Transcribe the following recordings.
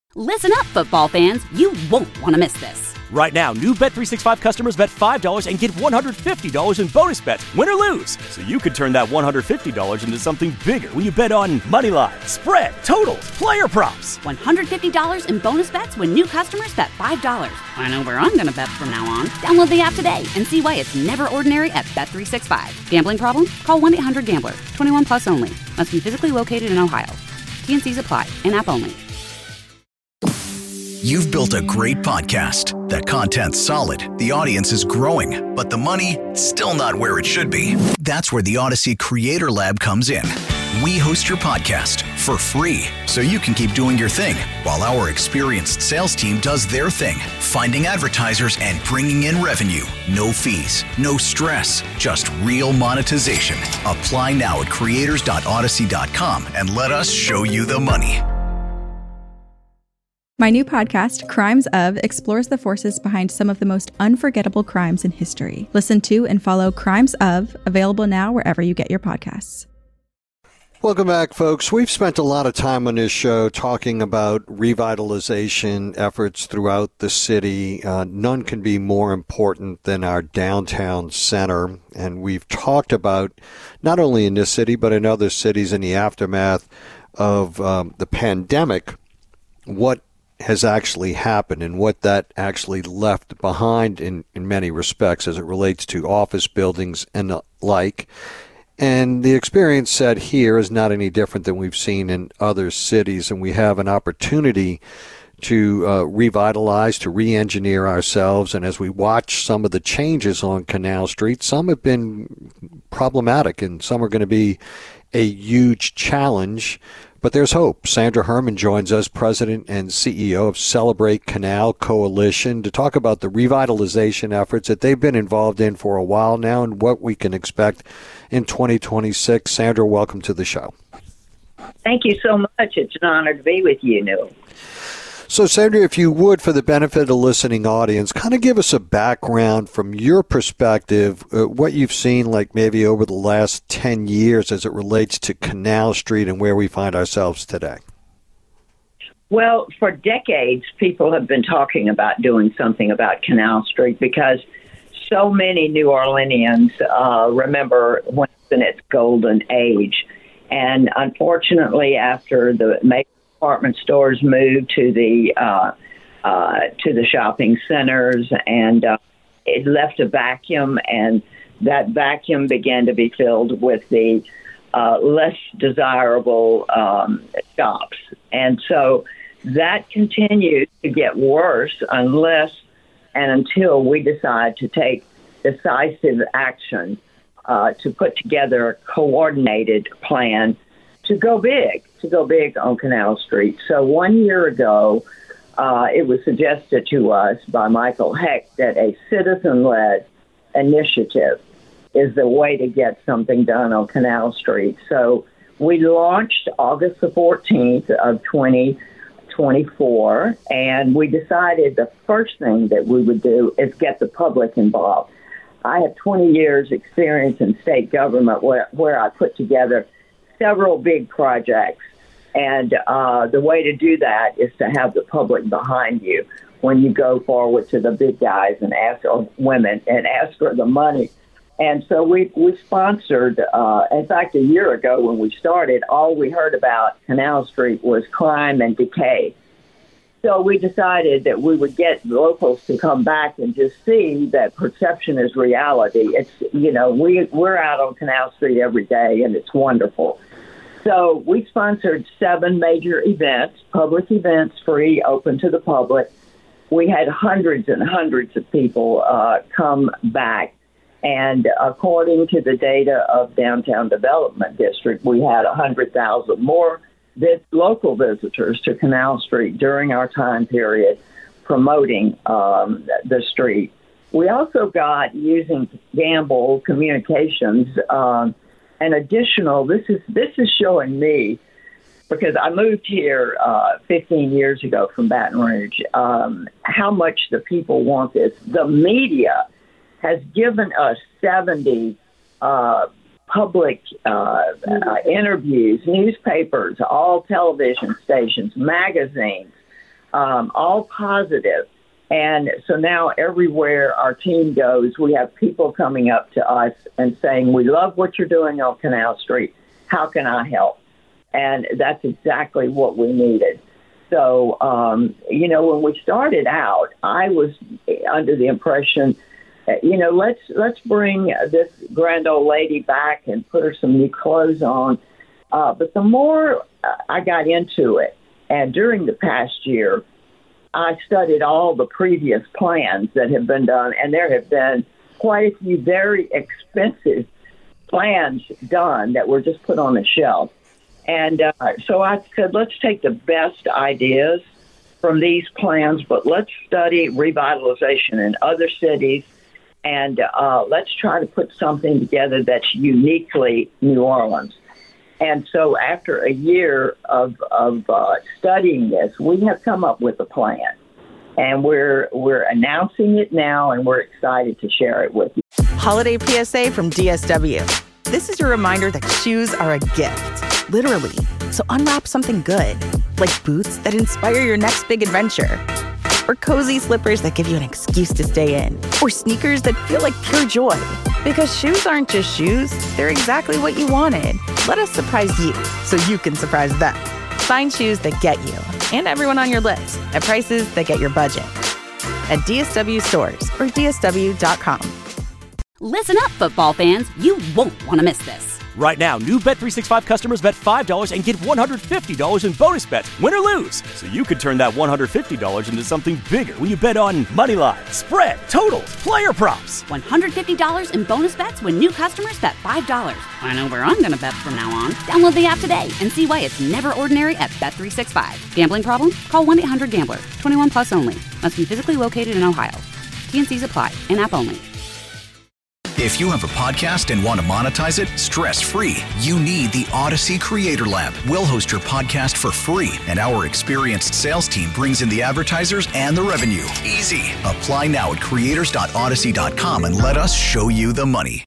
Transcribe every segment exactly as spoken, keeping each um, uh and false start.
Listen up, football fans. You won't want to miss this. Right now, new Bet three sixty-five customers bet five dollars and get one hundred fifty dollars in bonus bets, win or lose. So you could turn that one hundred fifty dollars into something bigger when you bet on money line, spread, totals, player props. one hundred fifty dollars in bonus bets when new customers bet five dollars. I know where I'm going to bet from now on. Download the app today and see why it's never ordinary at Bet three sixty-five. Gambling problem? Call one eight hundred gambler. twenty-one plus only. Must be physically located in Ohio. T N Cs apply. In-app only. You've built a great podcast. The content's solid, the audience is growing, but the money, still not where it should be. That's where the Odyssey Creator Lab comes in. We host your podcast for free, so you can keep doing your thing, while our experienced sales team does their thing, finding advertisers and bringing in revenue. No fees, no stress, just real monetization. Apply now at creators dot odyssey dot com and let us show you the money. My new podcast, Crimes Of, explores the forces behind some of the most unforgettable crimes in history. Listen to and follow Crimes Of, available now wherever you get your podcasts. Welcome back, folks. We've spent a lot of time on this show talking about revitalization efforts throughout the city. Uh, none can be more important than our downtown center. And we've talked about, not only in this city, but in other cities in the aftermath of um, the pandemic, what has actually happened and what that actually left behind in, in many respects as it relates to office buildings and the like. And the experience set here is not any different than we've seen in other cities, and we have an opportunity to uh, revitalize, to re-engineer ourselves. And as we watch some of the changes on Canal Street, some have been problematic and some are going to be a huge challenge. But there's hope. Sandra Herman joins us, President and C E O of Celebrate Canal Coalition, to talk about the revitalization efforts that they've been involved in for a while now and what we can expect in twenty twenty-six. Sandra, welcome to the show. Thank you so much. It's an honor to be with you, Neil. So, Sandra, if you would, for the benefit of the listening audience, kind of give us a background from your perspective, uh, what you've seen like maybe over the last ten years as it relates to Canal Street and where we find ourselves today. Well, for decades, people have been talking about doing something about Canal Street because so many New Orleanians uh, remember when it was in its golden age. And unfortunately, after the major department stores moved to the uh, uh, to the shopping centers, and uh, it left a vacuum, and that vacuum began to be filled with the uh, less desirable um, shops. And so that continued to get worse unless and until we decide to take decisive action uh, to put together a coordinated plan to go big, to go big on Canal Street. So one year ago, uh, it was suggested to us by Michael Hecht that a citizen-led initiative is the way to get something done on Canal Street. So we launched August the fourteenth of twenty twenty-four, and we decided the first thing that we would do is get the public involved. I have twenty years experience in state government where, where I put together several big projects, and uh, the way to do that is to have the public behind you when you go forward to the big guys and ask, or women, and ask for the money. And so we we sponsored, uh, in fact, a year ago when we started, all we heard about Canal Street was crime and decay. So we decided that we would get locals to come back and just see that perception is reality. It's, you know, we, we're out on Canal Street every day, and it's wonderful. So we sponsored seven major events, public events, free, open to the public. We had hundreds and hundreds of people uh, come back. And according to the data of Downtown Development District, we had one hundred thousand more vis- local visitors to Canal Street during our time period promoting um, the street. We also got, using Gamble Communications, um, an additional, this is this is showing me, because I moved here uh, fifteen years ago from Baton Rouge, um, how much the people want this. The media has given us seventy uh, public uh, uh, interviews, newspapers, all television stations, magazines, um, all positive. And so now everywhere our team goes, we have people coming up to us and saying, we love what you're doing on Canal Street. How can I help? And that's exactly what we needed. So, um, you know, when we started out, I was under the impression, you know, let's let's bring this grand old lady back and put her some new clothes on. Uh, but the more I got into it, and during the past year, I studied all the previous plans that have been done, and there have been quite a few very expensive plans done that were just put on the shelf. And uh, so I said, let's take the best ideas from these plans, but let's study revitalization in other cities, and uh, let's try to put something together that's uniquely New Orleans. And so after a year of, of uh, studying this, we have come up with a plan. And we're we're announcing it now, and we're excited to share it with you. Holiday P S A from D S W. This is your reminder that shoes are a gift, literally. So unwrap something good, like boots that inspire your next big adventure, or cozy slippers that give you an excuse to stay in, or sneakers that feel like pure joy. Because shoes aren't just shoes, they're exactly what you wanted. Let us surprise you so you can surprise them. Find shoes that get you and everyone on your list at prices that get your budget at D S W stores or D S W dot com. Listen up, football fans. You won't want to miss this. Right now, new Bet three sixty-five customers bet five dollars and get one hundred fifty dollars in bonus bets, win or lose. So you could turn that one hundred fifty dollars into something bigger when you bet on money line, spread, totals, player props. one hundred fifty dollars in bonus bets when new customers bet five dollars. I know where I'm going to bet from now on. Download the app today and see why it's never ordinary at Bet three sixty-five. Gambling problem? Call one eight hundred gambler. twenty-one plus only. Must be physically located in Ohio. T and C's apply. In-app only. If you have a podcast and want to monetize it stress-free, you need the Odyssey Creator Lab. We'll host your podcast for free, and our experienced sales team brings in the advertisers and the revenue. Easy. Apply now at creators dot odyssey dot com and let us show you the money.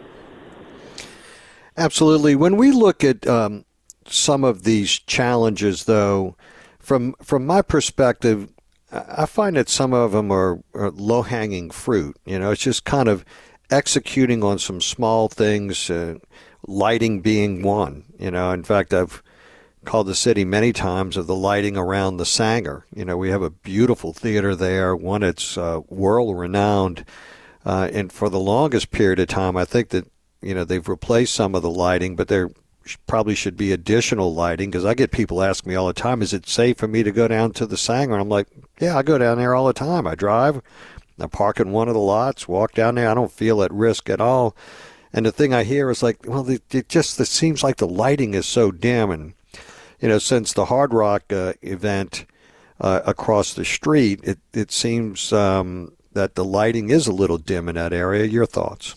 Absolutely. When we look at um, some of these challenges, though, from from my perspective, I find that some of them are, are low-hanging fruit. You know, it's just kind of executing on some small things, uh, lighting being one. You know, in fact, I've called the city many times of the lighting around the Sanger. You know, we have a beautiful theater there, one that's uh, world-renowned. Uh, and for the longest period of time, I think that, you know, they've replaced some of the lighting, but there probably should be additional lighting, because I get people ask me all the time, is it safe for me to go down to the Sanger? And I'm like, yeah, I go down there all the time. I drive. I park in one of the lots, walk down there. I don't feel at risk at all. And the thing I hear is like, well, it, it just it seems like the lighting is so dim. And, you know, since the Hard Rock uh, event uh, across the street, it, it seems um, that the lighting is a little dim in that area. Your thoughts?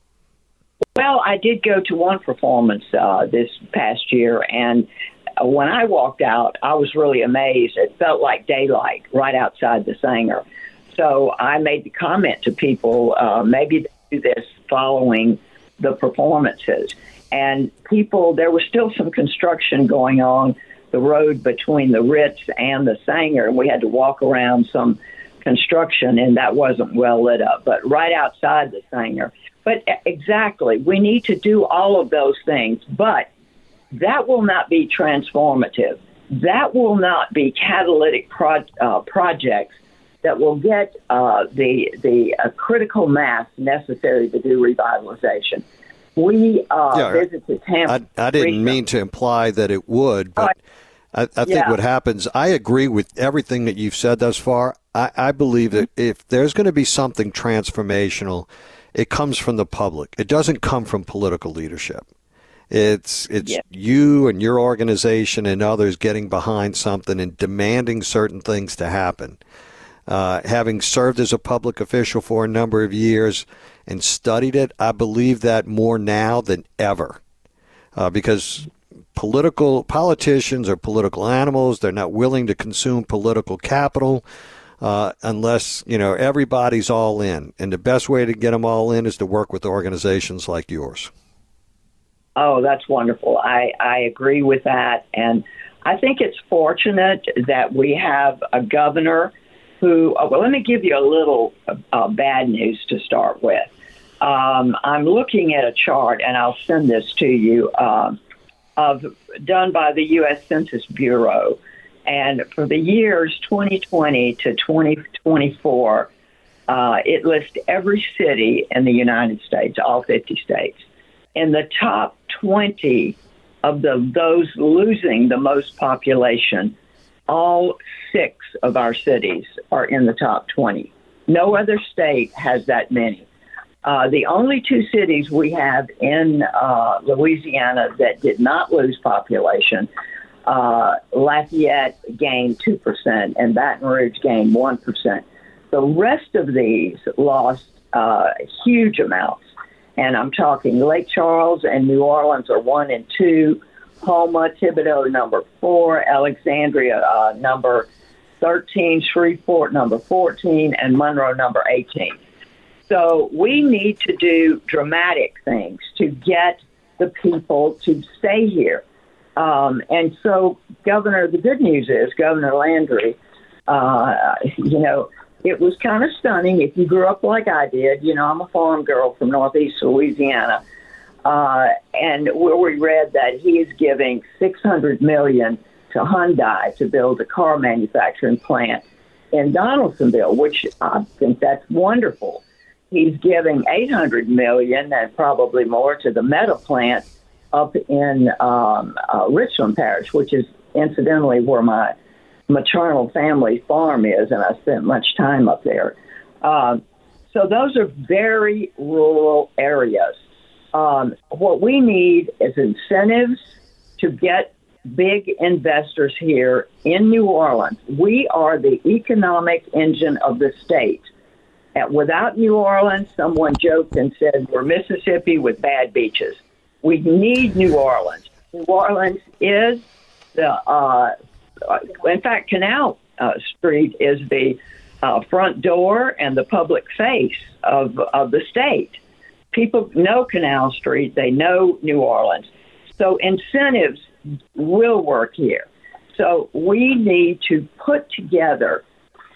Well, I did go to one performance uh, this past year, and when I walked out, I was really amazed. It felt like daylight right outside the Sanger. So I made the comment to people, uh, maybe they do this following the performances. And people, there was still some construction going on the road between the Ritz and the Sanger, and we had to walk around some construction, and that wasn't well lit up, but right outside the Sanger. But exactly, we need to do all of those things, but that will not be transformative. That will not be catalytic pro- uh, projects that will get uh, the the uh, critical mass necessary to do revitalization. We uh, yeah, visited Tampa. I, I didn't recently. mean to imply that it would, but I, I think yeah. what happens, I agree with everything that you've said thus far. I, I believe that if there's going to be something transformational, it comes from the public. It doesn't come from political leadership. It's it's yeah. you and your organization and others getting behind something and demanding certain things to happen. Uh, having served as a public official for a number of years and studied it, I believe that more now than ever. Uh, because political politicians are political animals. They're not willing to consume political capital uh, unless, you know, everybody's all in. And the best way to get them all in is to work with organizations like yours. Oh, that's wonderful. I, I agree with that. And I think it's fortunate that we have a governor who, oh, well, let me give you a little uh, bad news to start with. Um, I'm looking at a chart, and I'll send this to you, uh, of done by the U S Census Bureau. And for the years twenty twenty to twenty twenty-four, uh, it lists every city in the United States, all fifty states. In the top twenty of the those losing the most population, all six of our cities are in the top twenty. No other state has that many. Uh, the only two cities we have in uh, Louisiana that did not lose population, uh, Lafayette gained two percent and Baton Rouge gained one percent. The rest of these lost uh, huge amounts. And I'm talking Lake Charles and New Orleans are one and two, Houma, Thibodeau, number four, Alexandria, uh, number thirteen, Shreveport, number fourteen, and Monroe, number eighteen. So we need to do dramatic things to get the people to stay here. Um, and so, Governor, the good news is Governor Landry, uh, you know, it was kind of stunning. If you grew up like I did, you know, I'm a farm girl from Northeast Louisiana, uh, and where we read that he is giving six hundred million dollars to Hyundai to build a car manufacturing plant in Donaldsonville, which I think that's wonderful. He's giving eight hundred million dollars and probably more to the Meta plant up in um, uh, Richland Parish, which is incidentally where my maternal family farm is, and I spent much time up there. Um, so those are very rural areas. Um, what we need is incentives to get big investors here in New Orleans. We are the economic engine of the state. And without New Orleans, someone joked and said, we're Mississippi with bad beaches. We need New Orleans. New Orleans is the, uh, in fact, Canal uh, Street is the uh, front door and the public face of, of the state. People know Canal Street. They know New Orleans. So incentives will work here. So we need to put together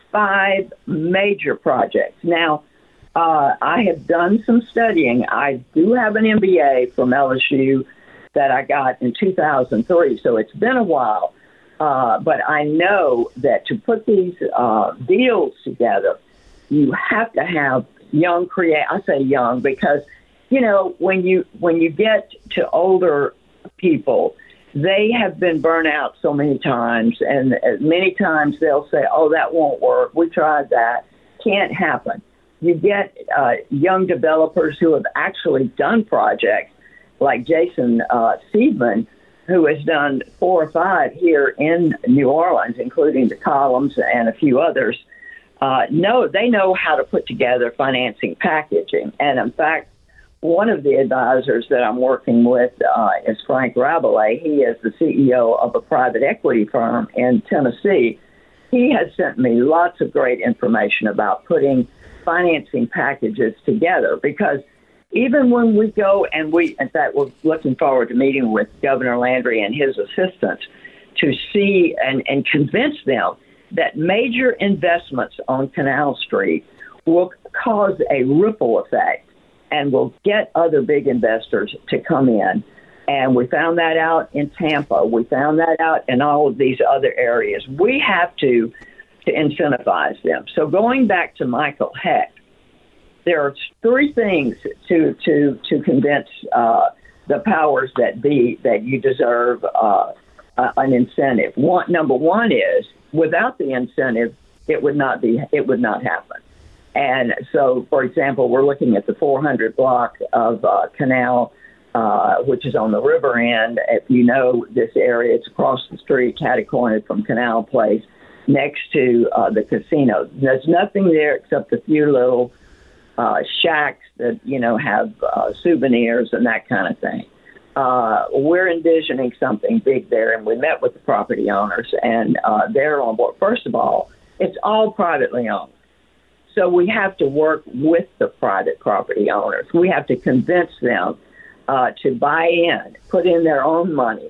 five major projects. Now, uh, I have done some studying. I do have an M B A from L S U that I got in two thousand three, so it's been a while. Uh, but I know that to put these uh, deals together, you have to have young create. I say young because, you know, when you when you get to older people, they have been burnt out so many times, and many times they'll say, oh, that won't work. We tried that. Can't happen. You get uh, young developers who have actually done projects like Jason uh, Seidman, who has done four or five here in New Orleans, including the Columns and a few others. Uh, know, they know how to put together financing packaging. And in fact, one of the advisors that I'm working with uh, is Frank Rabelais. He is the C E O of a private equity firm in Tennessee. He has sent me lots of great information about putting financing packages together because even when we go and we, in fact, we're looking forward to meeting with Governor Landry and his assistants to see and, and convince them that major investments on Canal Street will cause a ripple effect and will get other big investors to come in. And we found that out in Tampa. We found that out in all of these other areas. We have to, to incentivize them. So going back to Michael Hecht, there are three things to, to, to convince uh, the powers that be that you deserve uh, uh, an incentive. One, number one is, without the incentive, it would not be, it would not happen. And so, for example, we're looking at the four hundred block of uh, Canal, uh, which is on the river end. If you know this area, it's across the street, catty-cornered from Canal Place, next to uh, the casino. There's nothing there except a few little uh, shacks that, you know, have uh, souvenirs and that kind of thing. Uh, we're envisioning something big there, and we met with the property owners, and uh, they're on board. First of all, it's all privately owned. So we have to work with the private property owners. We have to convince them uh, to buy in, put in their own money,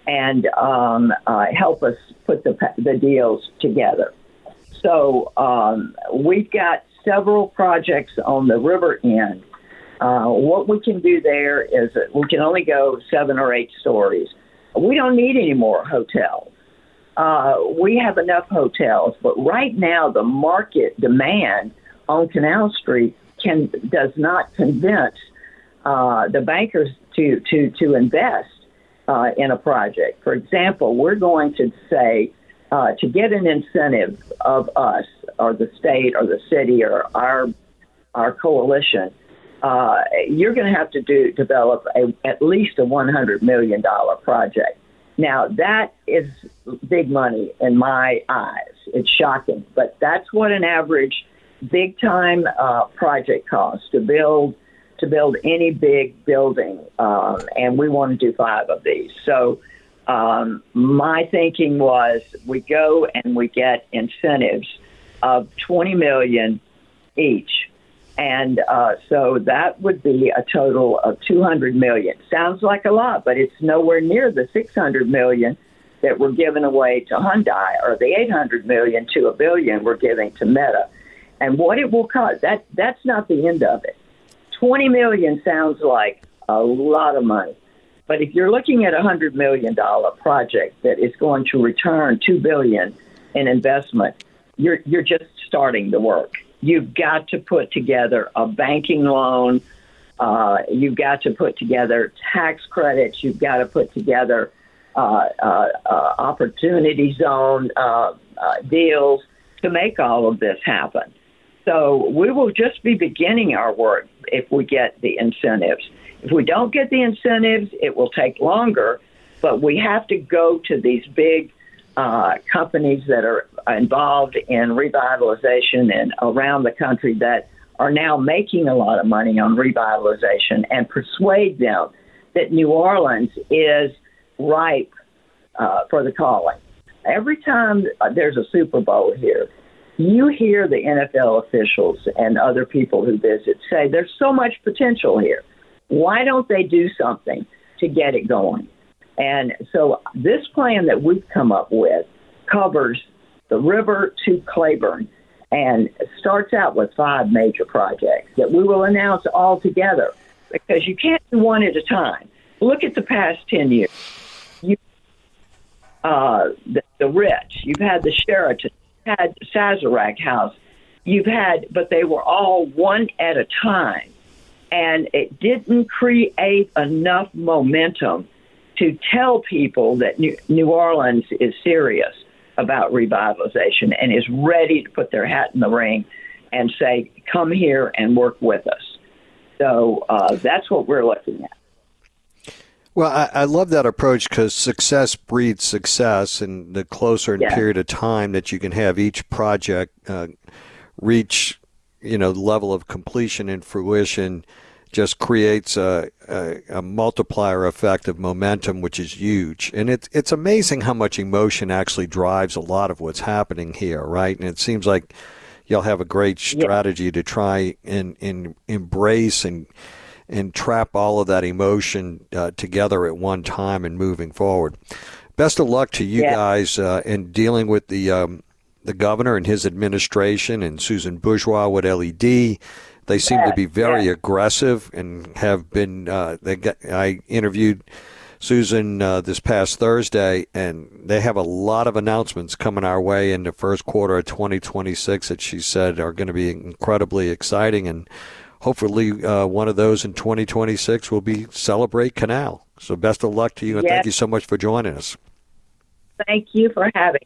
and um, uh, help us put the, the deals together. So um, we've got several projects on the river end. Uh, what we can do there is that we can only go seven or eight stories. We don't need any more hotels. Uh, we have enough hotels, but right now the market demand on Canal Street can does not convince uh, the bankers to to to invest uh, in a project. For example, we're going to say uh, to get an incentive of us or the state or the city or our our coalition, uh, you're going to have to do develop a, at least a one hundred million dollars project. Now, that is big money in my eyes. It's shocking, but that's what an average big-time uh, project costs to build to build any big building, um, and we want to do five of these. So um, my thinking was we go and we get incentives of twenty million dollars each. And uh, so that would be a total of two hundred million dollars. Sounds like a lot, but it's nowhere near the six hundred million dollars that we're giving away to Hyundai or the eight hundred million dollars to a billion we're giving to Meta. And what it will cost, that, that's not the end of it. twenty million dollars sounds like a lot of money. But if you're looking at a one hundred million dollars project that is going to return two billion dollars in investment, you're you're just starting the work. You've got to put together a banking loan. Uh, you've got to put together tax credits. You've got to put together uh, uh, uh, opportunity zone uh, uh, deals to make all of this happen. So we will just be beginning our work if we get the incentives. If we don't get the incentives, it will take longer, but we have to go to these big uh, companies that are involved in revitalization and around the country that are now making a lot of money on revitalization and persuade them that New Orleans is ripe uh, for the calling. Every time there's a Super Bowl here, you hear the N F L officials and other people who visit say there's so much potential here. Why don't they do something to get it going? And so this plan that we've come up with covers the river to Claiborne and starts out with five major projects that we will announce all together because you can't do one at a time. Look at the past ten years. You, uh, the, the Ritz, you've had the Sheraton, you've had Sazerac House, you've had, but they were all one at a time. And it didn't create enough momentum to tell people that New, New Orleans is serious about revitalization and is ready to put their hat in the ring and say, come here and work with us. So uh, that's what we're looking at. Well, I, I love that approach because success breeds success, and the closer in yeah. period of time that you can have each project uh, reach, you know, level of completion and fruition just creates a, a, a multiplier effect of momentum, which is huge. And it's it's amazing how much emotion actually drives a lot of what's happening here, right? And it seems like you'll have a great strategy yeah. to try and, and embrace and and trap all of that emotion uh, together at one time and moving forward. Best of luck to you yeah. guys uh, in dealing with the um, the governor and his administration and Susan Bourgeois with L E D. They seem yeah, to be very yeah. aggressive and have been. Uh, they got, I interviewed Susan uh, this past Thursday, and they have a lot of announcements coming our way in the first quarter of twenty twenty-six that she said are going to be incredibly exciting. And hopefully, uh, one of those in twenty twenty-six will be Celebrate Canal. So, best of luck to you, and yes. thank you so much for joining us. Thank you for having me.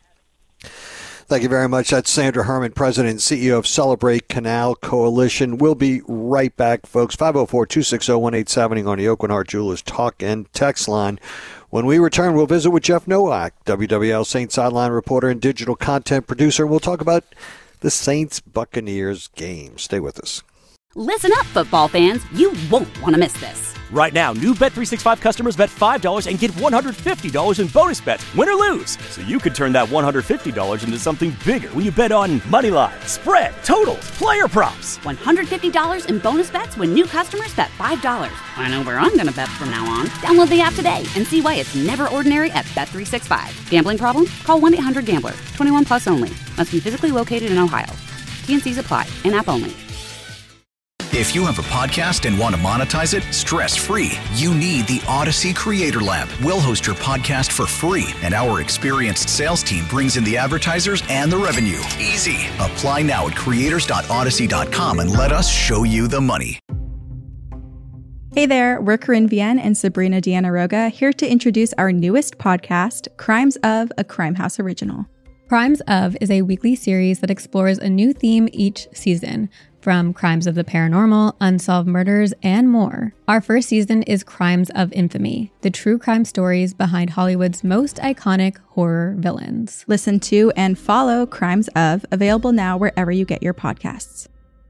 Thank you very much. That's Sandra Herman, President and C E O of Celebrate Canal Coalition. We'll be right back, folks. five oh four, two six oh, one eight seven oh on the Aucoin Hart Jewelers Talk and Text line. When we return, we'll visit with Jeff Nowak, W W L Saints sideline reporter and digital content producer, and we'll talk about the Saints-Buccaneers game. Stay with us. Listen up, football fans. You won't want to miss this. Right now, new Bet three sixty-five customers bet five dollars and get one hundred fifty dollars in bonus bets, win or lose. So you could turn that one hundred fifty dollars into something bigger when you bet on money line, spread, totals, player props. one hundred fifty dollars in bonus bets when new customers bet five dollars. I know where I'm going to bet from now on. Download the app today and see why it's never ordinary at Bet three sixty-five. Gambling problem? Call one eight hundred gambler. twenty-one plus only. Must be physically located in Ohio. T and C's apply. In-app only. If you have a podcast and want to monetize it stress-free, you need the Odyssey Creator Lab. We'll host your podcast for free, and our experienced sales team brings in the advertisers and the revenue. Easy. Apply now at creators dot odyssey dot com and let us show you the money. Hey there, we're Corinne Vienne and Sabrina Deanna Roga, here to introduce our newest podcast, Crimes of, a Crime House original. Crimes of is a weekly series that explores a new theme each season, from crimes of the paranormal, unsolved murders, and more. Our first season is Crimes of Infamy, the true crime stories behind Hollywood's most iconic horror villains. Listen to and follow Crimes of, available now wherever you get your podcasts.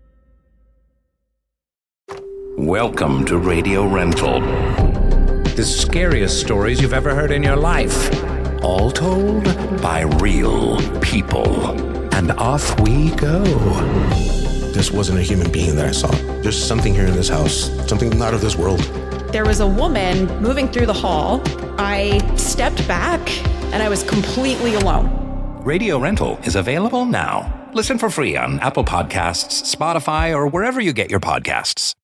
Welcome to Radio Rental. The scariest stories you've ever heard in your life. All told by real people. And off we go. This wasn't a human being that I saw. There's something here in this house, something not of this world. There was a woman moving through the hall. I stepped back and I was completely alone. Radio Rental is available now. Listen for free on Apple Podcasts, Spotify, or wherever you get your podcasts.